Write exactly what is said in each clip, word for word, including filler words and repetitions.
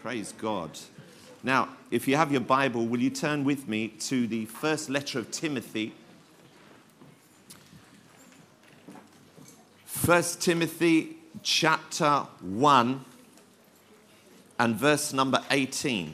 Praise God. Now, if you have your Bible, will you turn with me to the first letter of Timothy? First Timothy chapter one and verse number eighteen.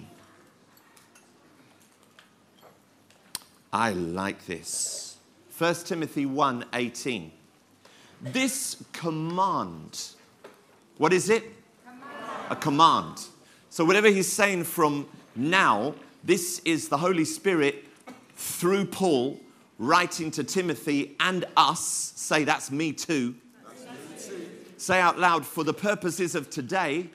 I like this. First Timothy one eighteen. This command, what is it? Command. A command. So whatever he's saying from now, this is the Holy Spirit through Paul writing to Timothy and us. Say, that's me too. That's me too. Say out loud, for the purposes of today,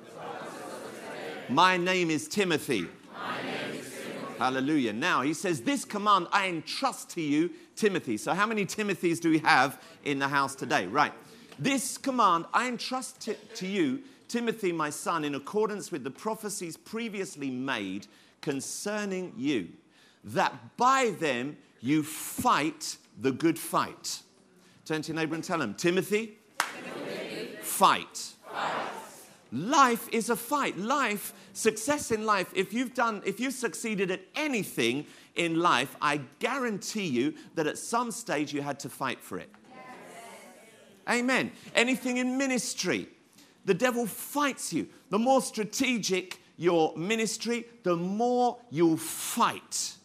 my name is Timothy. My name is Timothy. Hallelujah. Now he says, this command I entrust to you, Timothy. So how many Timothys do we have in the house today? Right. This command I entrust to, to you, Timothy, my son, in accordance with the prophecies previously made concerning you, that by them you fight the good fight. Turn to your neighbor and tell him, Timothy, Timothy. Fight. Fight. Life is a fight. Life, success in life, if you've done, if you've succeeded at anything in life, I guarantee you that at some stage you had to fight for it. Yes. Amen. Anything in ministry, the devil fights you. The more strategic your ministry, the more you'll fight.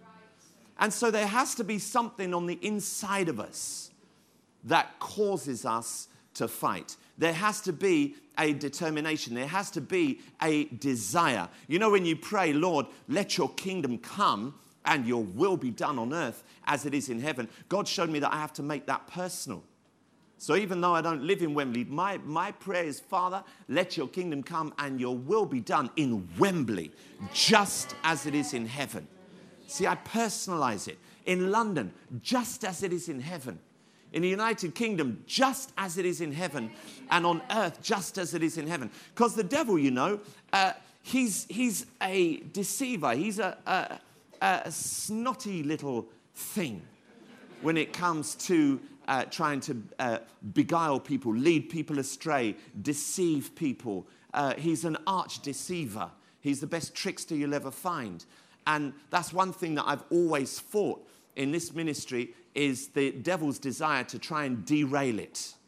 And so there has to be something on the inside of us that causes us to fight. There has to be a determination. There has to be a desire. You know, when you pray, Lord, let your kingdom come and your will be done on earth as it is in heaven, God showed me that I have to make that personal. So even though I don't live in Wembley, my, my prayer is, Father, let your kingdom come and your will be done in Wembley, just as it is in heaven. See, I personalize it. In London, just as it is in heaven. In the United Kingdom, just as it is in heaven. And on earth, just as it is in heaven. Because the devil, you know, uh, he's, he's a deceiver. He's a, a, a snotty little thing when it comes to Uh, trying to uh, beguile people, lead people astray, deceive people. Uh, he's an arch deceiver. He's the best trickster you'll ever find. And that's one thing that I've always fought in this ministry is the devil's desire to try and derail it. Yes.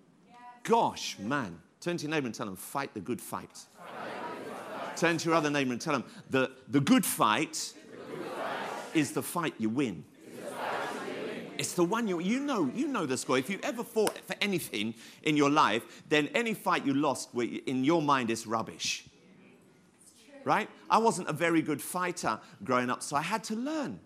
Gosh, man. Turn to your neighbor and tell them, fight the good fight. Fight. Turn to your other neighbor and tell them, the, the good fight, the good fight is the fight you win. It's the one you, you know, you know the score. If you ever fought for anything in your life, then any fight you lost in your mind is rubbish. Right? I wasn't a very good fighter growing up, so I had to learn.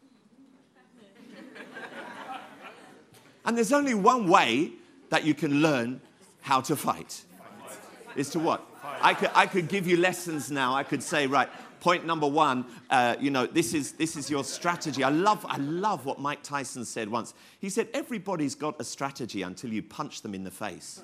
And there's only one way that you can learn how to fight. Is to what? I could, I could give you lessons now. I could say, right, point number one, uh, you know, this is this is your strategy. I love I love what Mike Tyson said once. He said, everybody's got a strategy until you punch them in the face.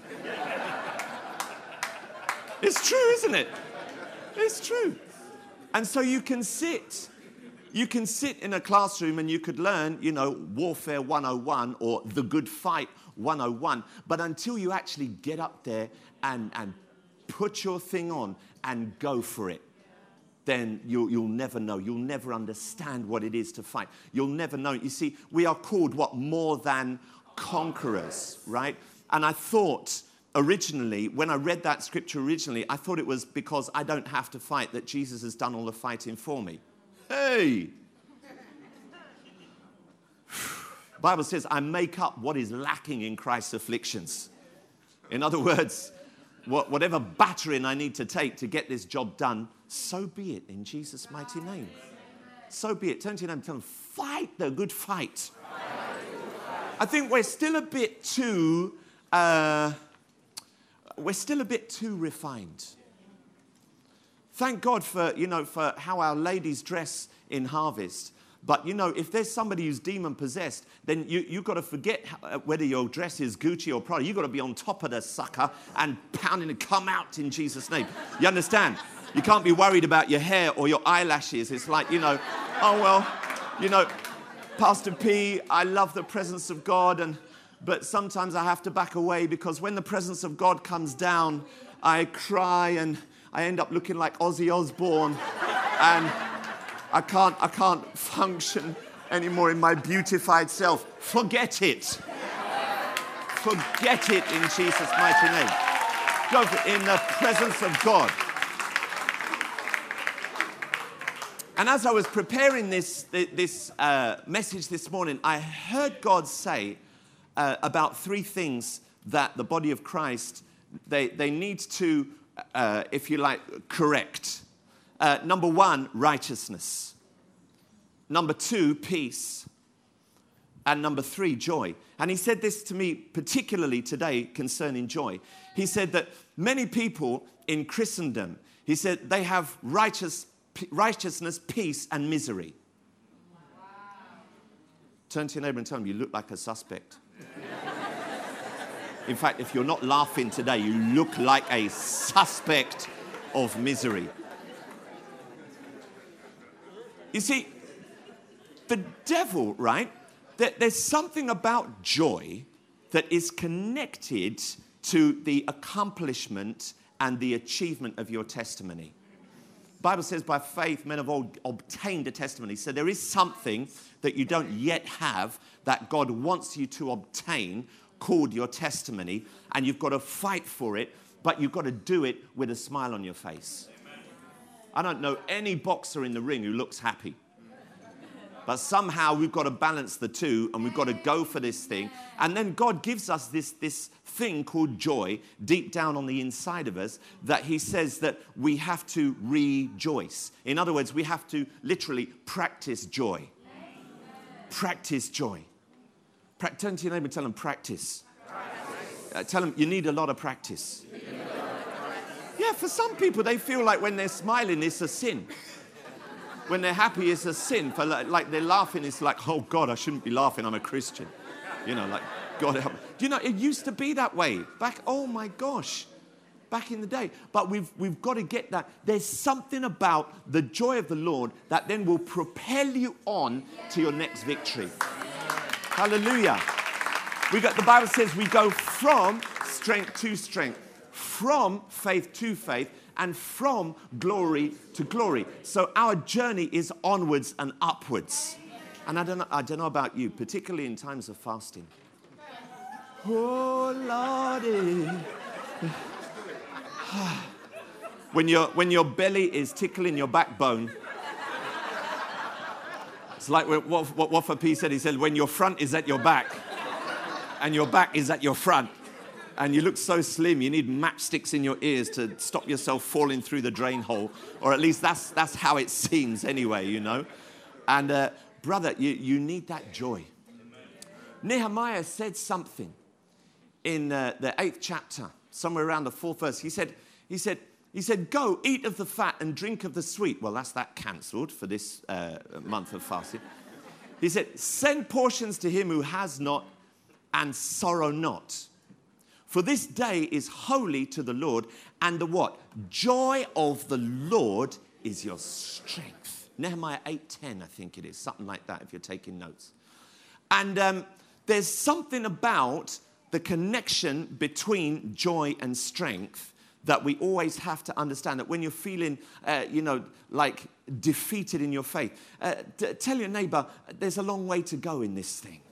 It's true, isn't it? It's true. And so you can sit, you can sit in a classroom and you could learn, you know, Warfare one oh one or The Good Fight one oh one. But until you actually get up there and, and put your thing on and go for it, then you'll, you'll never know. You'll never understand what it is to fight. You'll never know. You see, we are called what? More than conquerors, right? And I thought originally, when I read that scripture originally, I thought it was because I don't have to fight, that Jesus has done all the fighting for me. Hey! The Bible says, I make up what is lacking in Christ's afflictions. In other words, what, whatever battering I need to take to get this job done, so be it in Jesus' mighty name. So be it. Turn to your neighbor and tell them, fight the good fight. I think we're still a bit too, uh, we're still a bit too refined. Thank God for, you know, for how our ladies dress in Harvest. But, you know, if there's somebody who's demon-possessed, then you, you've got to forget how, whether your dress is Gucci or Prada. You've got to be on top of the sucker and pounding and come out in Jesus' name. You understand? You can't be worried about your hair or your eyelashes. It's like, you know, oh, well, you know, Pastor P, I love the presence of God, and but sometimes I have to back away because when the presence of God comes down, I cry and I end up looking like Ozzy Osbourne, and I can't, I can't function anymore in my beautified self. Forget it. Forget it in Jesus' mighty name. Go for it in the presence of God. And as I was preparing this, this uh, message this morning, I heard God say uh, about three things that the body of Christ, they, they need to, uh, if you like, correct. Uh, number one, righteousness. Number two, peace. And number three, joy. And he said this to me particularly today concerning joy. He said that many people in Christendom, he said they have righteous righteousness, peace, and misery. Wow. Turn to your neighbor and tell him, you look like a suspect. In fact, if you're not laughing today, you look like a suspect of misery. You see, the devil, right? There's something about joy that is connected to the accomplishment and the achievement of your testimony. The Bible says by faith men have all obtained a testimony. So there is something that you don't yet have that God wants you to obtain called your testimony, and you've got to fight for it, but you've got to do it with a smile on your face. I don't know any boxer in the ring who looks happy. But somehow we've got to balance the two, and we've got to go for this thing. And then God gives us this, this thing called joy deep down on the inside of us that he says that we have to rejoice. In other words, we have to literally practice joy. Practice joy. Pra- turn to your neighbor and tell them practice. practice. Uh, tell them you need a lot of practice. Yeah, for some people, they feel like when they're smiling, it's a sin. When they're happy, it's a sin. For like, like they're laughing, it's like, oh God, I shouldn't be laughing. I'm a Christian. You know, like, God help me. Do you know, it used to be that way. Back, oh my gosh, back in the day. But we've, we've got to get that. There's something about the joy of the Lord that then will propel you on to your next victory. Hallelujah. We got, the Bible says we go from strength to strength, from faith to faith, and from glory to glory. So our journey is onwards and upwards. And I don't know, I don't know about you, particularly in times of fasting. Oh, Lordy. When your, when your belly is tickling your backbone, it's like what, what Waffa P said. He said, when your front is at your back and your back is at your front, and you look so slim, you need matchsticks in your ears to stop yourself falling through the drain hole. Or at least that's that's how it seems anyway, you know. And uh, brother, you, you need that joy. Amen. Nehemiah said something in uh, the eighth chapter, somewhere around the fourth verse. He said, he said, he said, go eat of the fat and drink of the sweet. Well, that's that cancelled for this uh, month of fasting. He said, send portions to him who has not and sorrow not. For this day is holy to the Lord, and the what? Joy of the Lord is your strength. Nehemiah eight ten, I think it is, something like that if you're taking notes. And um, there's something about the connection between joy and strength that we always have to understand, that when you're feeling, uh, you know, like defeated in your faith, uh, t- tell your neighbor, there's a long way to go in this thing.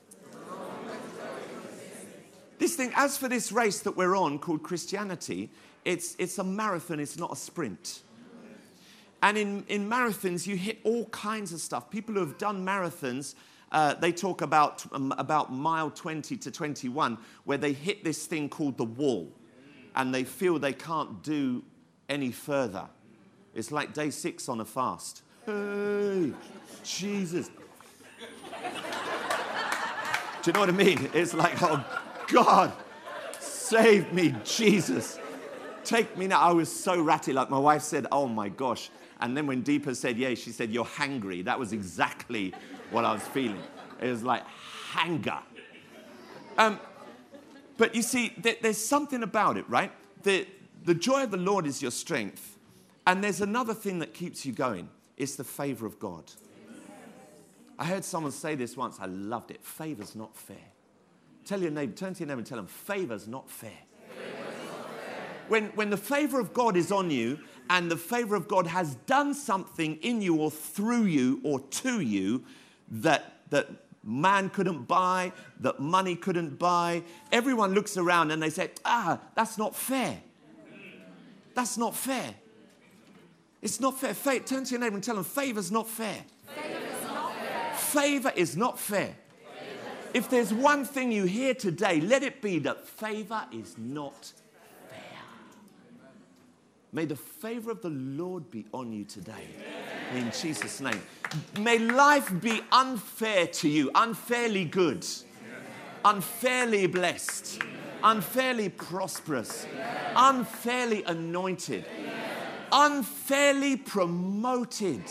This thing, as for this race that we're on called Christianity, it's, it's a marathon, it's not a sprint. And in, in marathons, you hit all kinds of stuff. People who have done marathons, uh, they talk about, um, about mile twenty to twenty-one, where they hit this thing called the wall, and they feel they can't do any further. It's like day six on a fast. Hey, Jesus. Do you know what I mean? It's like, oh, God, save me, Jesus. Take me now. I was so ratty. Like my wife said, oh my gosh. And then when Deepa said, yeah, she said, you're hangry. That was exactly what I was feeling. It was like hanger. Um, but you see, there, there's something about it, right? The, the joy of the Lord is your strength. And there's another thing that keeps you going. It's the favor of God. I heard someone say this once. I loved it. Favor's not fair. Tell your neighbor, turn to your neighbor and tell them, favor's not fair. Favor's not fair. When, when the favor of God is on you and the favor of God has done something in you or through you or to you that, that man couldn't buy, that money couldn't buy, everyone looks around and they say, ah, that's not fair. That's not fair. It's not fair. Fa- Turn to your neighbor and tell them, favor's not fair. Favor is not fair. Favor is not fair. If there's one thing you hear today, let it be that favor is not fair. May the favor of the Lord be on you today. In Jesus' name. May life be unfair to you, unfairly good, unfairly blessed, unfairly prosperous, unfairly anointed, unfairly promoted.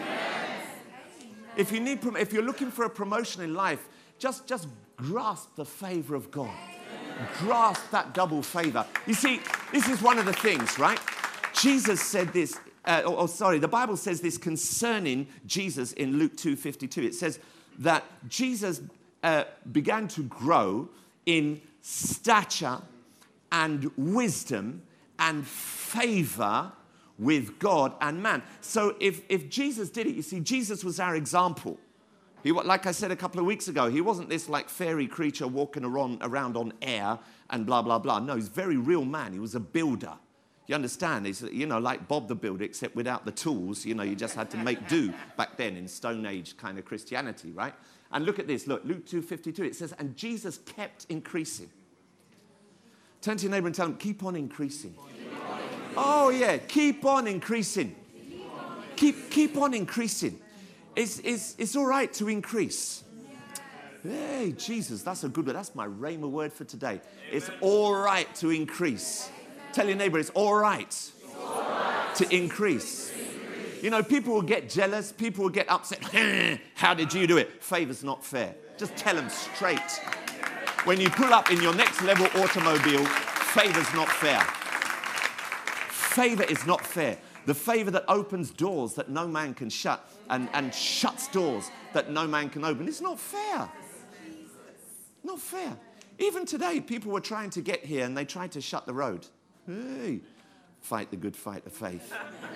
If you need, if you're looking for a promotion in life, just, just grasp the favor of God. Grasp that double favor. You see, this is one of the things, right? Jesus said this, uh, or, or sorry, the Bible says this concerning Jesus in Luke two fifty-two. It says that Jesus uh, began to grow in stature and wisdom and favor with God and man. So if, if Jesus did it, you see, Jesus was our example. He, like I said a couple of weeks ago, he wasn't this like fairy creature walking around, around on air and blah, blah, blah. No, he's a very real man. He was a builder. You understand? He's, you know, like Bob the Builder, except without the tools. You know, you just had to make do back then in Stone Age kind of Christianity, right? And look at this. Look, Luke two fifty-two, it says, and Jesus kept increasing. Turn to your neighbor and tell him, keep on increasing. Oh, yeah, keep on increasing. Keep, keep on increasing. It's, it's, it's all right to increase. Hey, Jesus, that's a good word. That's my rhema word for today. It's all right to increase. Tell your neighbor, it's all right, it's all right to increase. To increase. You know, people will get jealous. People will get upset. How did you do it? Favor's not fair. Just tell them straight. When you pull up in your next level automobile, favor's not fair. Favor is not fair. The favor that opens doors that no man can shut and, and shuts doors that no man can open. It's not fair. Not fair. Even today, people were trying to get here and they tried to shut the road. Hey, fight the good fight of faith.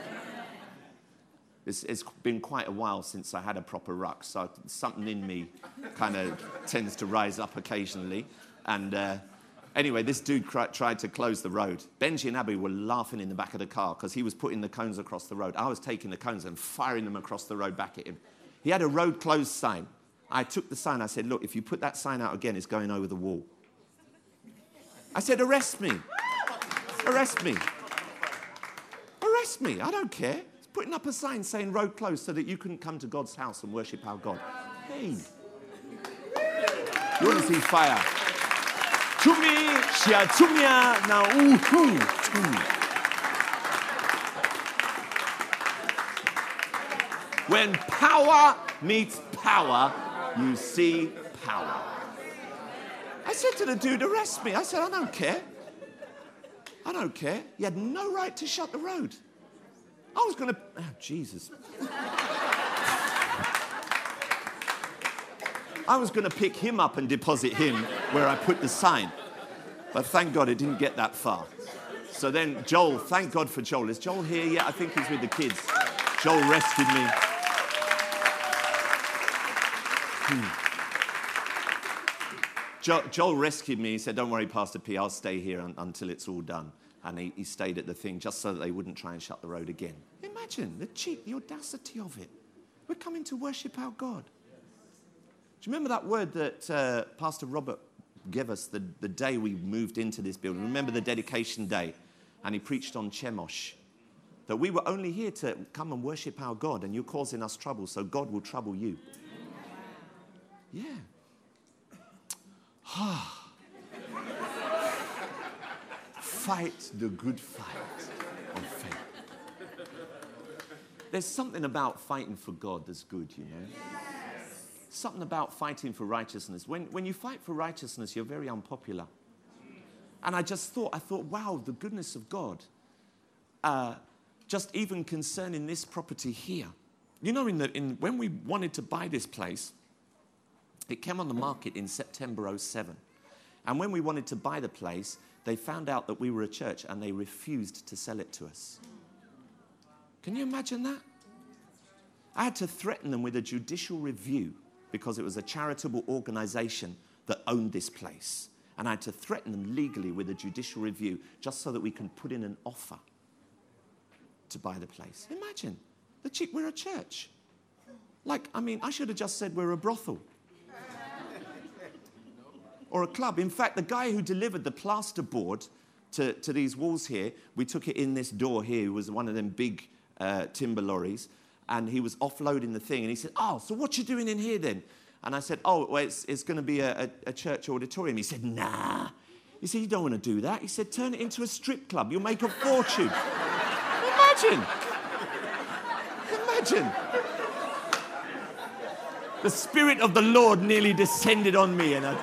It's, it's been quite a while since I had a proper ruck, so something in me kind of tends to rise up occasionally. And uh, anyway, this dude cr- tried to close the road. Benji and Abby were laughing in the back of the car because he was putting the cones across the road. I was taking the cones and firing them across the road back at him. He had a road closed sign. I took the sign. I said, look, if you put that sign out again, it's going over the wall. I said, arrest me. Arrest me. Arrest me. I don't care. It's putting up a sign saying road closed so that you couldn't come to God's house and worship our God. Hey. You want to see fire? Chumi, shia chumia, na uhu. When power meets power, you see power. I said to the dude, arrest me. I said, I don't care. I don't care. He had no right to shut the road. I was going to... Oh, Jesus. I was going to pick him up and deposit him where I put the sign. But thank God it didn't get that far. So then Joel, thank God for Joel. Is Joel here yet? I think he's with the kids. Joel rescued me. Hmm. Jo- Joel rescued me. He said, don't worry, Pastor P, I'll stay here un- until it's all done. And he, he stayed at the thing just so that they wouldn't try and shut the road again. Imagine the cheek, the audacity of it. We're coming to worship our God. Do you remember that word that uh, Pastor Robert gave us the, the day we moved into this building? Remember the dedication day? And he preached on Chemosh. That we were only here to come and worship our God, and you're causing us trouble, so God will trouble you. Yeah. Fight the good fight of faith. There's something about fighting for God that's good, you know. Yes. Something about fighting for righteousness. When, when you fight for righteousness, you're very unpopular. And I just thought, I thought, wow, the goodness of God. Uh, just even concerning this property here. You know, in the, in, when we wanted to buy this place, it came on the market in September oh seven. And when we wanted to buy the place, they found out that we were a church and they refused to sell it to us. Can you imagine that? I had to threaten them with a judicial review because it was a charitable organization that owned this place. And I had to threaten them legally with a judicial review just so that we can put in an offer to buy the place. Imagine, the chick, we're a church. Like, I mean, I should have just said we're a brothel. Or a club. In fact, the guy who delivered the plasterboard to, to these walls here, we took it in this door here. It was one of them big uh, timber lorries. And he was offloading the thing. And he said, oh, so what you doing in here then? And I said, oh, well, it's, it's going to be a, a, a church auditorium. He said, nah. He said, you don't want to do that. He said, turn it into a strip club. You'll make a fortune. Imagine. Imagine. The Spirit of the Lord nearly descended on me. And I,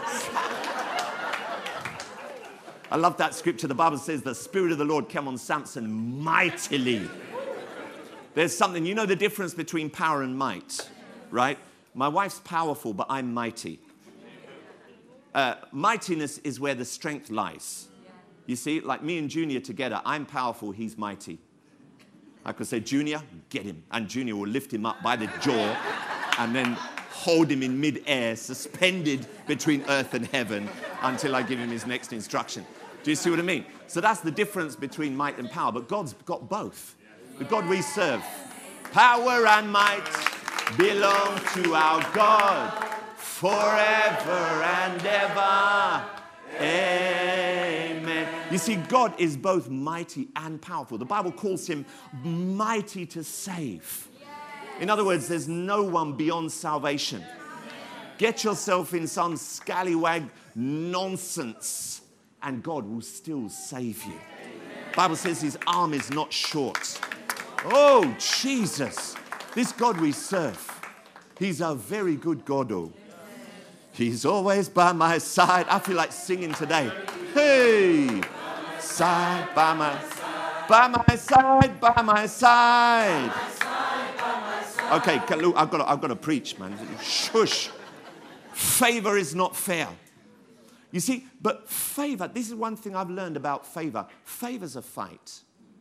I love that scripture. The Bible says the Spirit of the Lord came on Samson mightily. There's something, you know the difference between power and might, right? My wife's powerful, but I'm mighty. Uh, mightiness is where the strength lies. You see, like me and Junior together, I'm powerful, he's mighty. I could say, Junior, get him. And Junior will lift him up by the jaw and then hold him in midair, suspended between earth and heaven until I give him his next instruction. Do you see what I mean? So that's the difference between might and power, but God's got both. The God we serve, power and might belong to our God forever and ever. Amen. You see, God is both mighty and powerful. The Bible calls him mighty to save. In other words, there's no one beyond salvation. Get yourself in some scallywag nonsense, and God will still save you. The Bible says his arm is not short. Oh, Jesus. This God we serve, he's a very good God. Oh, he's always by my side. I feel like singing today. Hey, side by my side, by my side, by my side. Okay, look, I've got to, I've got to preach, man. Shush. Favor is not fair. You see, but favor, this is one thing I've learned about favor. Favor's a fight.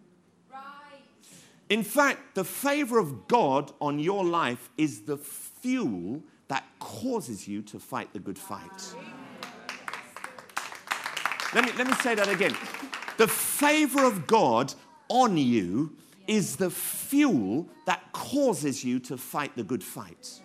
In fact, the favor of God on your life is the fuel that causes you to fight the good fight. Let me, let me say that again. The favor of God on you is the fuel that causes you to fight the good fight.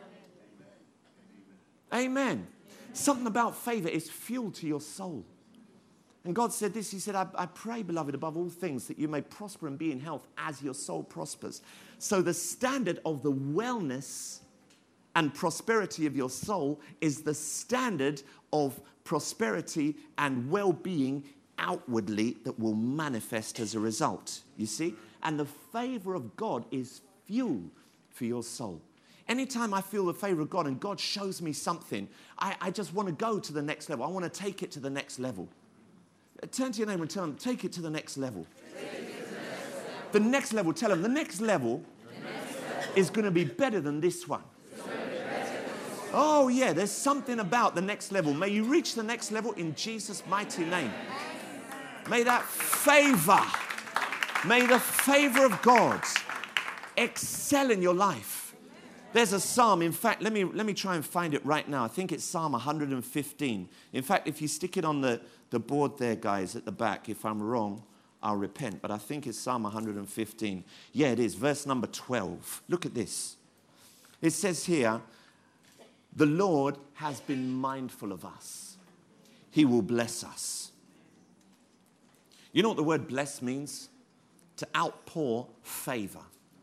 Amen. Something about favor is fuel to your soul. And God said this, he said, I, I pray, beloved, above all things, that you may prosper and be in health as your soul prospers. So the standard of the wellness and prosperity of your soul is the standard of prosperity and well-being outwardly that will manifest as a result. You see? And the favor of God is fuel for your soul. Anytime I feel the favor of God and God shows me something, I, I just want to go to the next level. I want to take it to the next level. Turn to your neighbor and tell them, take it to the next level. The next level, tell them, the next level is going to be better than this one. Oh, yeah, there's something about the next level. May you reach the next level in Jesus' mighty name. May that favor, may the favor of God excel in your life. There's a psalm. In fact, let me, let me try and find it right now. I think it's Psalm one hundred fifteen. In fact, if you stick it on the, the board there, guys, at the back, if I'm wrong, I'll repent. But I think it's Psalm one hundred fifteen. Yeah, it is. Verse number twelve. Look at this. It says here, the Lord has been mindful of us. He will bless us. You know what the word bless means? To outpour favor.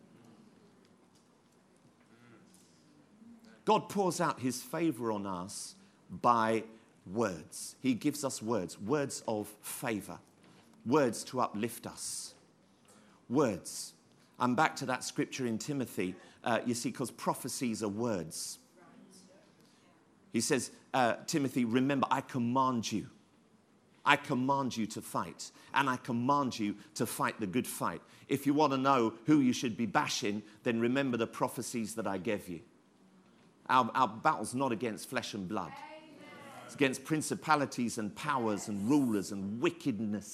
God pours out his favor on us by words. He gives us words, words of favor, words to uplift us. Words. I'm back to that scripture in Timothy, uh, you see, because prophecies are words. He says, uh, Timothy, remember, I command you. I command you to fight, and I command you to fight the good fight. If you want to know who you should be bashing, then remember the prophecies that I gave you. Our, our battle's not against flesh and blood. It's against principalities and powers and rulers and wickedness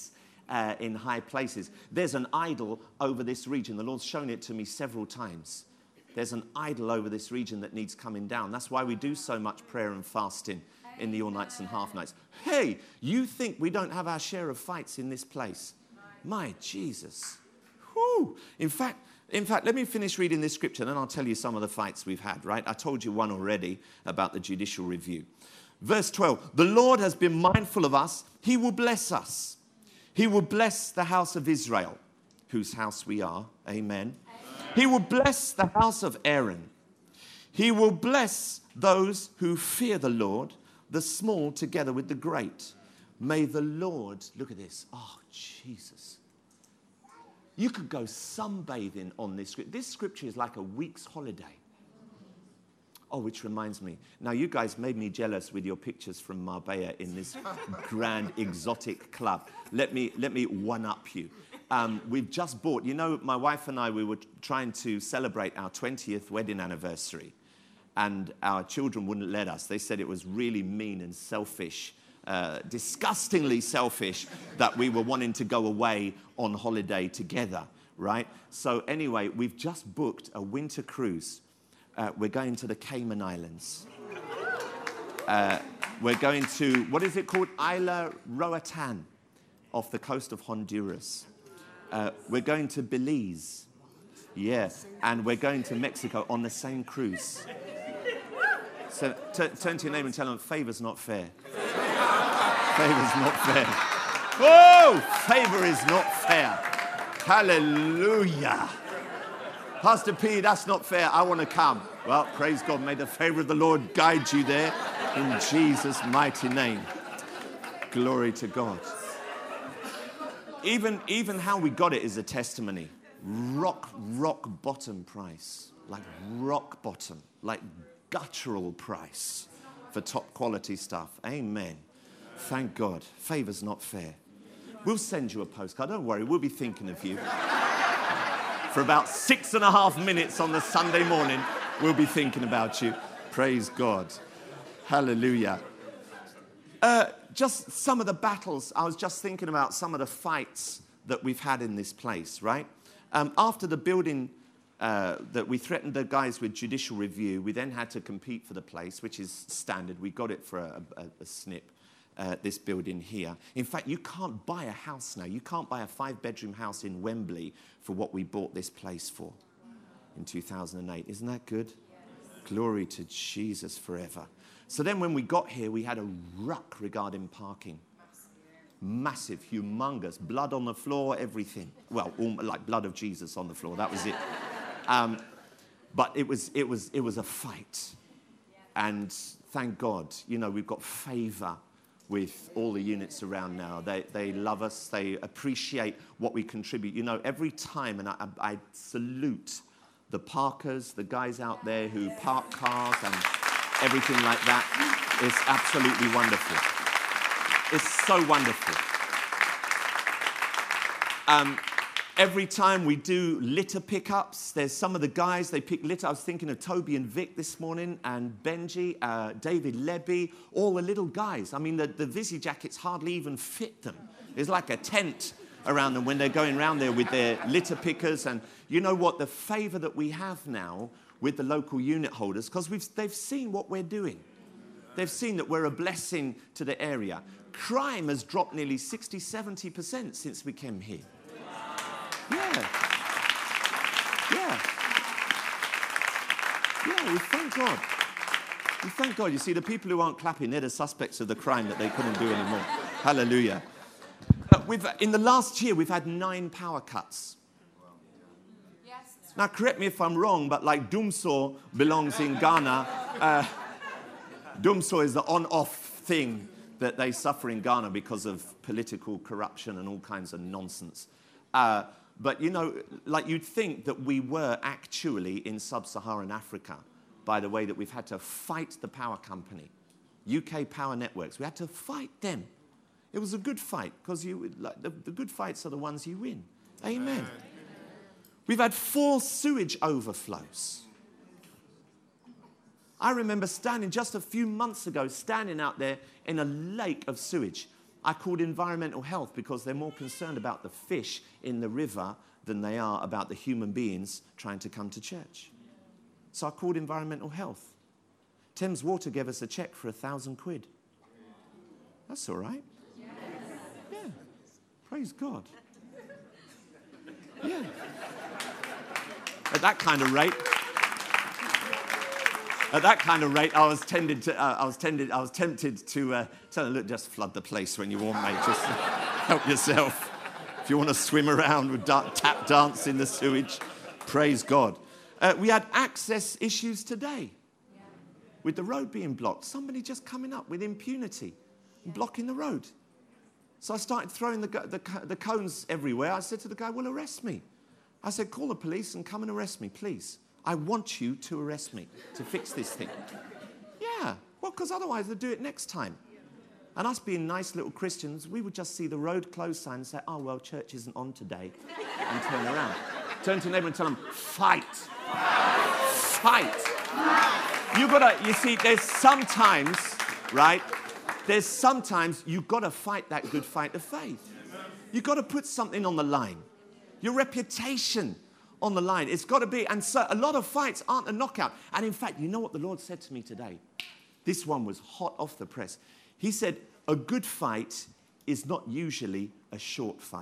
uh, in high places. There's an idol over this region. The Lord's shown it to me several times. There's an idol over this region that needs coming down. That's why we do so much prayer and fasting in the all nights and half nights. Hey, you think we don't have our share of fights in this place? My Jesus. Whew. In fact, in fact, let me finish reading this scripture, and then I'll tell you some of the fights we've had, right? I told you one already about the judicial review. Verse twelve, the Lord has been mindful of us. He will bless us. He will bless the house of Israel, whose house we are. Amen. He will bless the house of Aaron. He will bless those who fear the Lord, the small together with the great. May the Lord, look at this. Oh, Jesus. You could go sunbathing on this scripture. This scripture is like a week's holiday. Oh, which reminds me. Now, you guys made me jealous with your pictures from Marbella in this grand exotic club. Let me, let me one-up you. Um, we've just bought, you know, my wife and I, we were trying to celebrate our twentieth wedding anniversary. And our children wouldn't let us. They said it was really mean and selfish, uh, disgustingly selfish, that we were wanting to go away on holiday together, right? So anyway, we've just booked a winter cruise. Uh, we're going to the Cayman Islands. Uh, we're going to, what is it called? Isla Roatan, off the coast of Honduras. Uh, we're going to Belize. Yeah, and we're going to Mexico on the same cruise. So t- turn to your neighbor and tell them, favor's not fair. Favor's not fair. Whoa! Favor is not fair. Hallelujah. Pastor P, that's not fair. I want to come. Well, praise God. May the favor of the Lord guide you there in Jesus' mighty name. Glory to God. Even, even how we got it is a testimony. Rock, rock bottom price. Like rock bottom. Like guttural price for top quality stuff. Amen. Thank God. Favor's not fair. We'll send you a postcard. Don't worry. We'll be thinking of you. For about six and a half minutes on the Sunday morning, we'll be thinking about you. Praise God. Hallelujah. Uh, just some of the battles, I was just thinking about some of the fights that we've had in this place, right? Um, after the building uh, that we threatened the guys with judicial review, we then had to compete for the place, which is standard. We got it for a, a, a snip, uh, this building here. In fact, you can't buy a house now. You can't buy a five-bedroom house in Wembley for what we bought this place for in two thousand eight. Isn't that good? Yes. Glory to Jesus forever. So then when we got here, we had a ruck regarding parking. Massive, humongous, blood on the floor, everything. Well, all, like blood of Jesus on the floor, that was it. Um, but it was, it was, it was a fight. And thank God, you know, we've got favor with all the units around now. They, they love us. They appreciate what we contribute. You know, every time, and I, I salute the parkers, the guys out there who park cars and everything like that. It's absolutely wonderful. It's so wonderful. Um, every time we do litter pickups, there's some of the guys, they pick litter. I was thinking of Toby and Vic this morning, and Benji, uh, David Lebby, all the little guys. I mean, the, the Visi jackets hardly even fit them. It's like a tent around them when they're going around there with their litter pickers. And you know what? The favor that we have now with the local unit holders, because we've they've seen what we're doing. They've seen that we're a blessing to the area. Crime has dropped nearly sixty, seventy percent since we came here. Yeah. Yeah. Yeah, we thank God. We thank God. You see, the people who aren't clapping, they're the suspects of the crime that they couldn't do anymore. Hallelujah. Uh, we've, in the last year, we've had nine power cuts. Now, correct me if I'm wrong, but like Dumso belongs in Ghana. Uh, Dumso is the on-off thing that they suffer in Ghana because of political corruption and all kinds of nonsense. Uh, but, you know, like you'd think that we were actually in sub-Saharan Africa by the way that we've had to fight the power company, U K Power Networks. We had to fight them. It was a good fight because you, like, the, the good fights are the ones you win. Amen. We've had four sewage overflows. I remember standing just a few months ago, standing out there in a lake of sewage. I called environmental health because they're more concerned about the fish in the river than they are about the human beings trying to come to church. So I called environmental health. Thames Water gave us a cheque for a thousand quid. That's all right. Yeah. Praise God. Yeah. At that kind of rate, at that kind of rate, I was tended to, uh, I was tended, I was tempted to uh, tell them, look, just flood the place when you want, mate. Just help yourself. If you want to swim around with da- tap dance in the sewage, praise God. Uh, we had access issues today with the road being blocked. Somebody just coming up with impunity and blocking the road. So I started throwing the, the, the cones everywhere. I said to the guy, well, arrest me. I said, call the police and come and arrest me, please. I want you to arrest me to fix this thing. Yeah, well, because otherwise they'll do it next time. And us being nice little Christians, we would just see the road closed sign and say, oh, well, church isn't on today, and turn around. Turn to your neighbour and tell them, fight. Fight. You've got to, you see, there's sometimes, right, there's sometimes you've got to fight that good fight of faith. You've got to put something on the line. Your reputation on the line. It's got to be, and so a lot of fights aren't a knockout. And in fact, you know what the Lord said to me today? This one was hot off the press. He said, a good fight is not usually a short fight.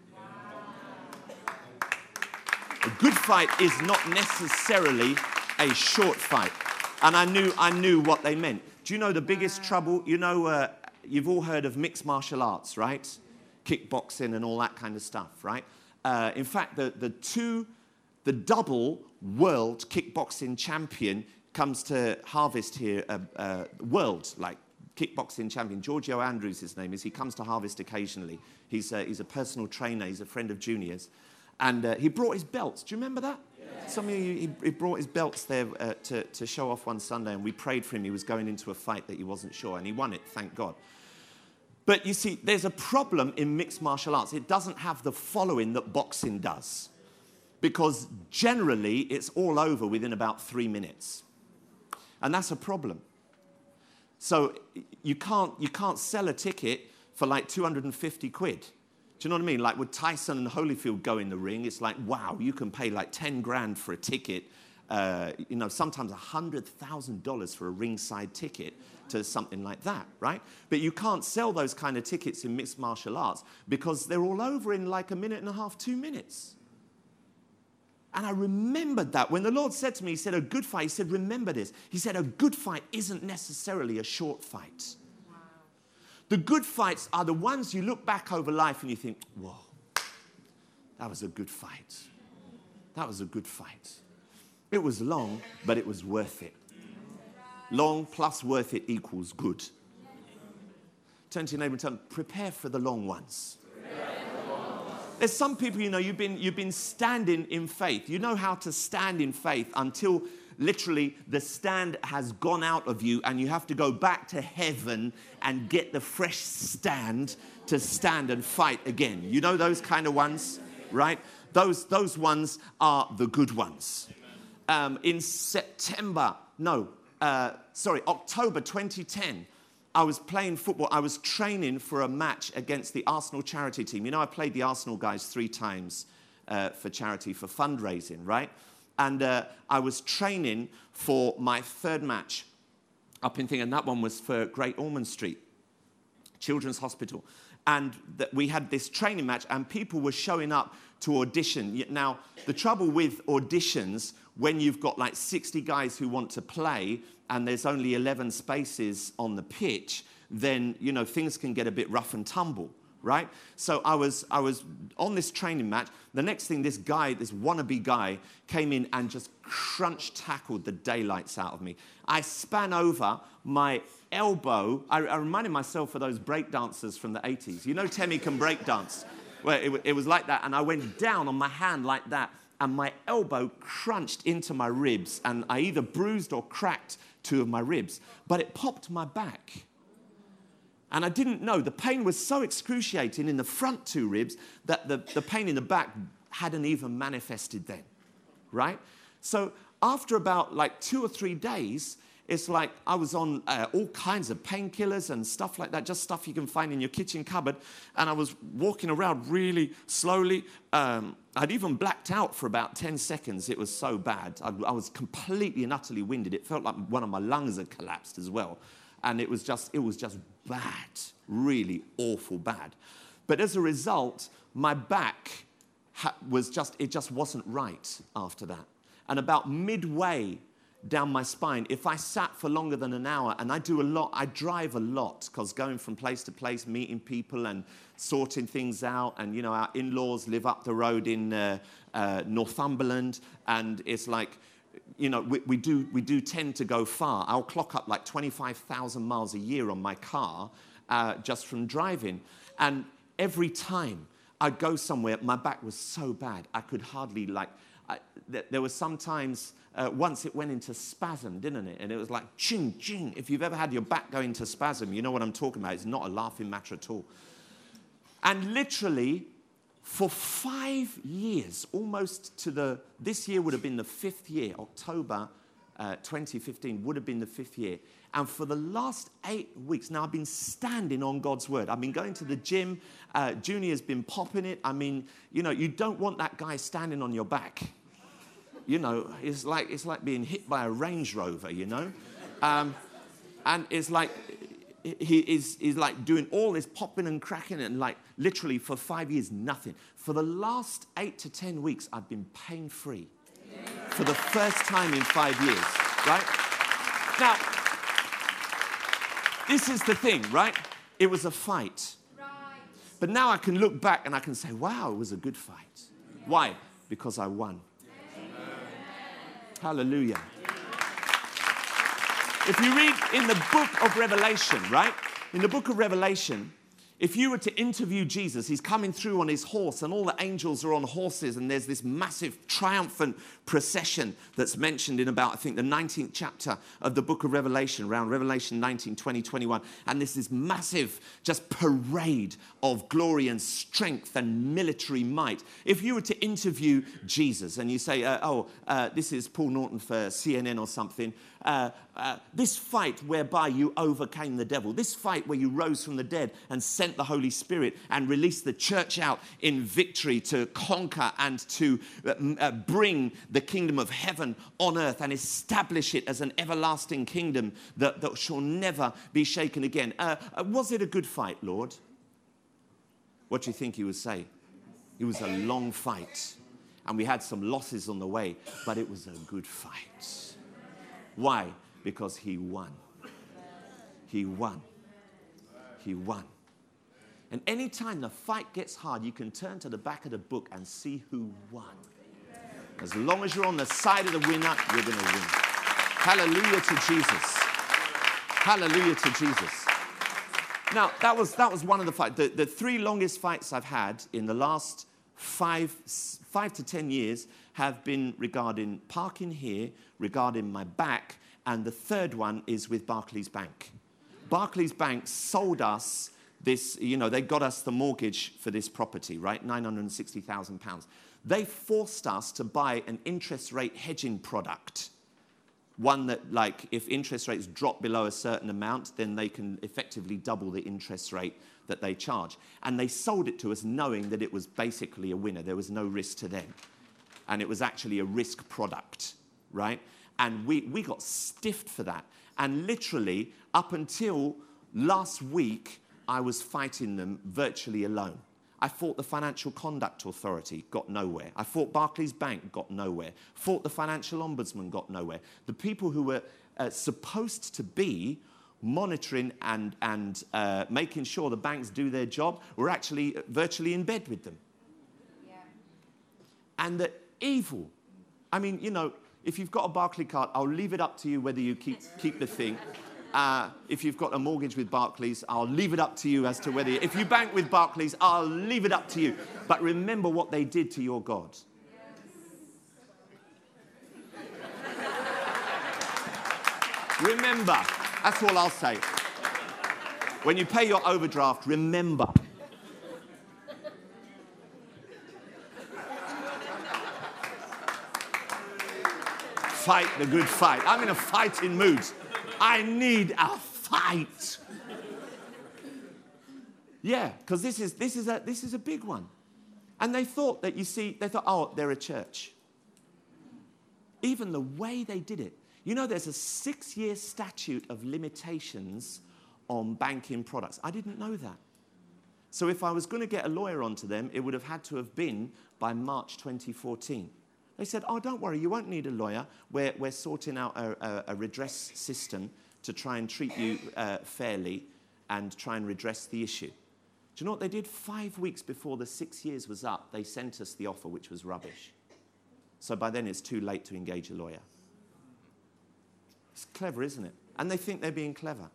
A good fight is not necessarily a short fight. And I knew, I knew what they meant. Do you know the biggest trouble? You know, uh, you've all heard of mixed martial arts, right? Kickboxing and all that kind of stuff, right? Uh, in fact, the, the two, the double world kickboxing champion comes to Harvest here, uh, uh, world, like kickboxing champion. Giorgio Andrews, his name is. He comes to Harvest occasionally. He's a, he's a personal trainer. He's a friend of Junior's. And uh, he brought his belts. Do you remember that? Yeah. Some of you, he, he brought his belts there uh, to, to show off one Sunday, and we prayed for him. He was going into a fight that he wasn't sure, and he won it, thank God. But you see, there's a problem in mixed martial arts. It doesn't have the following that boxing does, because generally it's all over within about three minutes. And that's a problem. So you can't, you can't sell a ticket for like two hundred fifty quid. Do you know what I mean? Like would Tyson and Holyfield go in the ring? It's like, wow, you can pay like ten grand for a ticket. Uh, you know, sometimes one hundred thousand dollars for a ringside ticket to something like that, right? But you can't sell those kind of tickets in mixed martial arts because they're all over in like a minute and a half, two minutes. And I remembered that. When the Lord said to me, he said, a good fight, he said, remember this. He said, a good fight isn't necessarily a short fight. Wow. The good fights are the ones you look back over life and you think, whoa, that was a good fight. That was a good fight. It was long, but it was worth it. Long plus worth it equals good. Turn to your neighbor and tell them, prepare for the long ones. There's some people, you know, you've been, you've been standing in faith. You know how to stand in faith until literally the stand has gone out of you and you have to go back to heaven and get the fresh stand to stand and fight again. You know those kind of ones, right? Those, those ones are the good ones. Um, in September, no, uh, sorry, October twenty ten, I was playing football. I was training for a match against the Arsenal charity team. You know, I played the Arsenal guys three times uh, for charity, for fundraising, right? And uh, I was training for my third match up in thing, and that one was for Great Ormond Street Children's Hospital. And that we had this training match, and people were showing up to audition. Now, the trouble with auditions, when you've got like sixty guys who want to play and there's only eleven spaces on the pitch, then, you know, things can get a bit rough and tumble, right? So I was, I was on this training match. The next thing, this guy, this wannabe guy, came in and just crunch tackled the daylights out of me. I span over, my elbow, I, I reminded myself of those break dancers from the eighties. You know Temi can break dance. Well, it, it was like that, and I went down on my hand like that, and my elbow crunched into my ribs, and I either bruised or cracked two of my ribs, but it popped my back. And I didn't know. The pain was so excruciating in the front two ribs that the, the pain in the back hadn't even manifested then, right? So after about like two or three days, it's like I was on uh, all kinds of painkillers and stuff like that, just stuff you can find in your kitchen cupboard. And I was walking around really slowly. Um, I'd even blacked out for about ten seconds. It was so bad. I, I was completely and utterly winded. It felt like one of my lungs had collapsed as well. And it was just, it was just bad, really awful bad. But as a result, my back ha- was just, it just wasn't right after that. And about midway down my spine, if I sat for longer than an hour, and I do a lot, I drive a lot, because going from place to place, meeting people and sorting things out, and, you know, our in-laws live up the road in uh, uh, Northumberland, and it's like, you know, we, we do we do tend to go far. I'll clock up like twenty-five thousand miles a year on my car uh, just from driving, and every time I'd go somewhere, my back was so bad, I could hardly, like, I, th- there was sometimes, uh, once it went into spasm, didn't it? And it was like, ching, ching. If you've ever had your back go into spasm, you know what I'm talking about. It's not a laughing matter at all. And literally, for five years, almost to the, this year would have been the fifth year, October uh, twenty fifteen would have been the fifth year. And for the last eight weeks, now I've been standing on God's word. I've been going to the gym. Uh, Junior's been popping it. I mean, you know, you don't want that guy standing on your back. You know, it's like it's like being hit by a Range Rover, you know. Um, and it's like he is he's like doing all this popping and cracking, and like literally for five years, nothing. For the last eight to ten weeks, I've been pain-free for the first time in five years, right? Now, this is the thing, right? It was a fight. Right. But now I can look back and I can say, wow, it was a good fight. Why? Because I won. Amen. Hallelujah. If you read in the book of Revelation, right? In the book of Revelation, if you were to interview Jesus, he's coming through on his horse, and all the angels are on horses, and there's this massive triumphant procession that's mentioned in about, I think, the nineteenth chapter of the book of Revelation, around Revelation nineteen, twenty, twenty-one. And there's this massive just parade of glory and strength and military might. If you were to interview Jesus and you say, uh, oh, uh, this is Paul Norton for C N N or something, Uh, uh, this fight whereby you overcame the devil, this fight where you rose from the dead and sent the Holy Spirit and released the church out in victory to conquer and to uh, uh, bring the kingdom of heaven on earth and establish it as an everlasting kingdom that, that shall never be shaken again. Uh, uh, was it a good fight, Lord? What do you think he would say? It was a long fight, and we had some losses on the way, but it was a good fight. Why? Because he won. He won. He won. And anytime the fight gets hard, you can turn to the back of the book and see who won. As long as you're on the side of the winner, you're going to win. Hallelujah to Jesus. Hallelujah to Jesus. Now, that was that was one of the fights. The, the three longest fights I've had in the last five, five to ten years have been regarding parking here, regarding my back, and the third one is with Barclays Bank. Barclays Bank sold us this, you know, they got us the mortgage for this property, right? nine hundred sixty thousand pounds. They forced us to buy an interest rate hedging product. One that, like, if interest rates drop below a certain amount, then they can effectively double the interest rate that they charge. And they sold it to us knowing that it was basically a winner. There was no risk to them. And it was actually a risk product, right? And we, we got stiffed for that. And literally, up until last week, I was fighting them virtually alone. I fought the Financial Conduct Authority, got nowhere. I fought Barclays Bank, got nowhere. Fought the Financial Ombudsman, got nowhere. The people who were uh, supposed to be monitoring and, and uh, making sure the banks do their job were actually virtually in bed with them. Yeah. And the evil, I mean, you know, if you've got a Barclays card, I'll leave it up to you whether you keep, keep the thing. Uh, if you've got a mortgage with Barclays, I'll leave it up to you as to whether... You, if you bank with Barclays, I'll leave it up to you. But remember what they did to your God. Remember. That's all I'll say. When you pay your overdraft, remember. Fight the good fight. I'm in a fighting mood. I need a fight. Yeah, because this is, this, is a, this is a big one. And they thought that, you see, they thought, oh, they're a church. Even the way they did it. You know, there's a six-year statute of limitations on banking products. I didn't know that. So if I was going to get a lawyer onto them, it would have had to have been by March twenty fourteen. They said, oh, don't worry, you won't need a lawyer. We're, we're sorting out a, a, a redress system to try and treat you uh, fairly and try and redress the issue. Do you know what they did? Five weeks before the six years was up, they sent us the offer, which was rubbish. So by then it's too late to engage a lawyer. It's clever, isn't it? And they think they're being clever.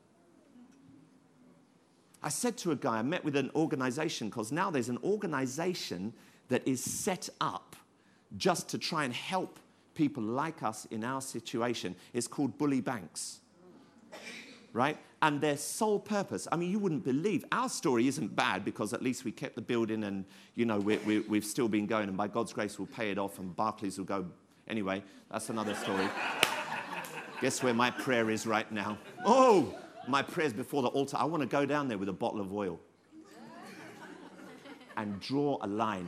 I said to a guy, I met with an organization, because now there's an organization that is set up just to try and help people like us in our situation. It's called Bully Banks, right? And their sole purpose, I mean, you wouldn't believe, our story isn't bad because at least we kept the building and, you know, we, we, we've still been going, and by God's grace we'll pay it off and Barclays will go. Anyway, that's another story. Guess where my prayer is right now? Oh, my prayer's before the altar. I want to go down there with a bottle of oil and draw a line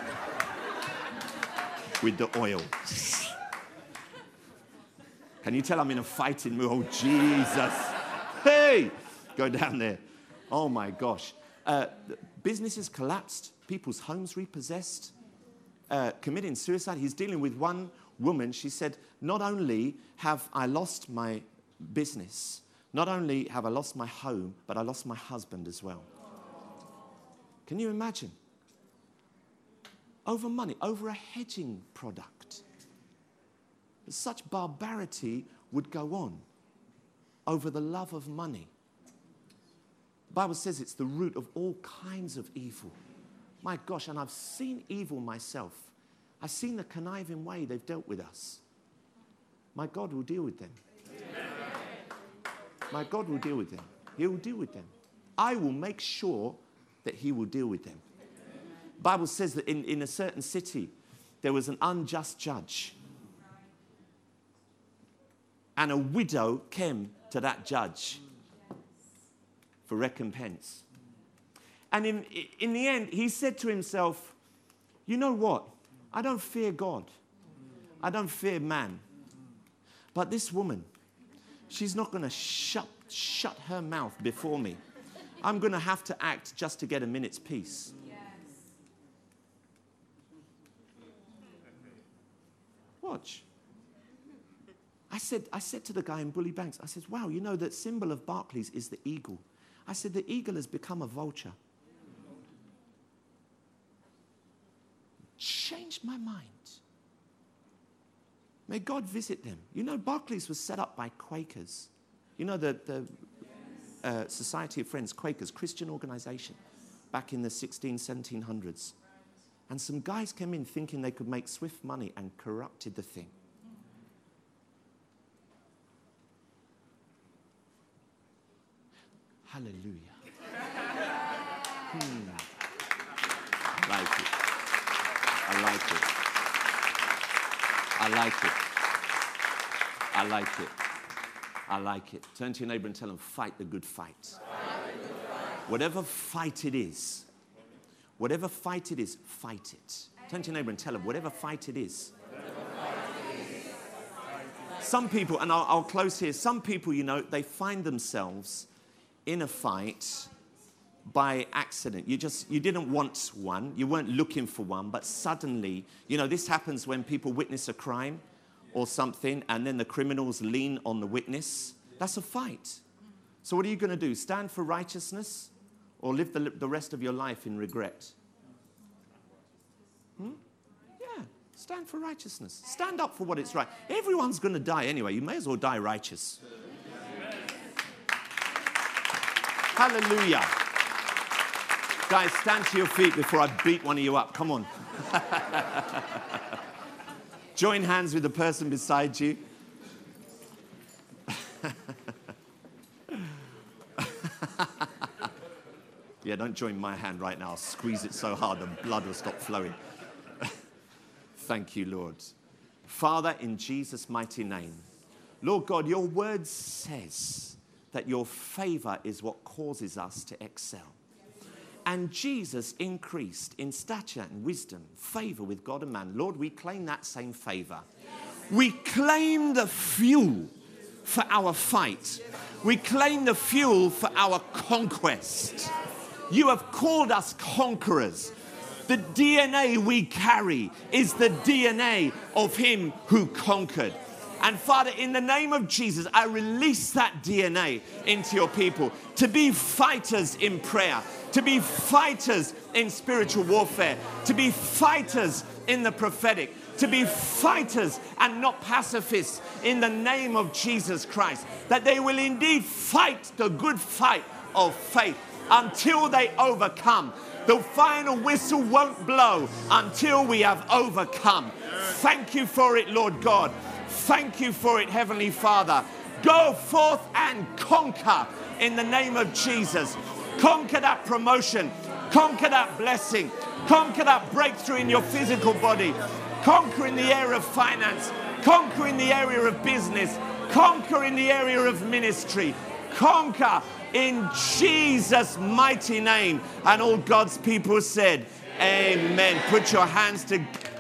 with the oil. Can you tell I'm in a fighting mood? Oh, Jesus. Hey! Go down there. Oh, my gosh. Uh, businesses collapsed. People's homes repossessed. Uh, committing suicide. He's dealing with one woman. She said, not only have I lost my business, not only have I lost my home, but I lost my husband as well. Can you imagine? Over money, over a hedging product. Such barbarity would go on over the love of money. The Bible says it's the root of all kinds of evil. My gosh, and I've seen evil myself. I've seen the conniving way they've dealt with us. My God will deal with them. My God will deal with them. He will deal with them. I will make sure that he will deal with them. The Bible says that in, in a certain city, there was an unjust judge. And a widow came to that judge for recompense. And in, in the end, he said to himself, you know what? I don't fear God. I don't fear man. But this woman, she's not going to shut, shut her mouth before me. I'm going to have to act just to get a minute's peace. Watch. I said, I said to the guy in Bully Banks, I said, wow, you know, the symbol of Barclays is the eagle. I said, the eagle has become a vulture. Changed my mind. May God visit them. You know, Barclays was set up by Quakers. You know, the, the uh, Society of Friends, Quakers, Christian organization, back in the sixteen, seventeen hundreds. And some guys came in thinking they could make swift money and corrupted the thing. Hallelujah. Hmm. I like it. I like it. I like it. I like it. I like it. Turn to your neighbor and tell them, fight the good fight. Fight the good fight. Whatever fight it is, whatever fight it is, fight it. Turn to your neighbor and tell them, whatever fight it is. Some people, and I'll, I'll close here, some people, you know, they find themselves in a fight by accident. You just, you didn't want one. You weren't looking for one, but suddenly, you know, this happens when people witness a crime or something, and then the criminals lean on the witness. That's a fight. So what are you going to do? Stand for righteousness or live the, the rest of your life in regret? Hmm? Yeah, stand for righteousness. Stand up for what is right. Everyone's going to die anyway. You may as well die righteous. Hallelujah. Guys, stand to your feet before I beat one of you up. Come on. Join hands with the person beside you. Yeah, don't join my hand right now. I'll squeeze it so hard the blood will stop flowing. Thank you, Lord. Father, in Jesus' mighty name, Lord God, your word says that your favor is what causes us to excel. And Jesus increased in stature and wisdom, favor with God and man. Lord, we claim that same favor. We claim the fuel for our fight. We claim the fuel for our conquest. You have called us conquerors. The D N A we carry is the D N A of him who conquered. And Father, in the name of Jesus, I release that D N A into your people to be fighters in prayer, to be fighters in spiritual warfare, to be fighters in the prophetic, to be fighters and not pacifists in the name of Jesus Christ, that they will indeed fight the good fight of faith until they overcome. The final whistle won't blow until we have overcome. Thank you for it, Lord God. Thank you for it, Heavenly Father. Go forth and conquer in the name of Jesus. Conquer that promotion. Conquer that blessing. Conquer that breakthrough in your physical body. Conquer in the area of finance. Conquer in the area of business. Conquer in the area of ministry. Conquer in Jesus' mighty name. And all God's people said, amen. Put your hands together.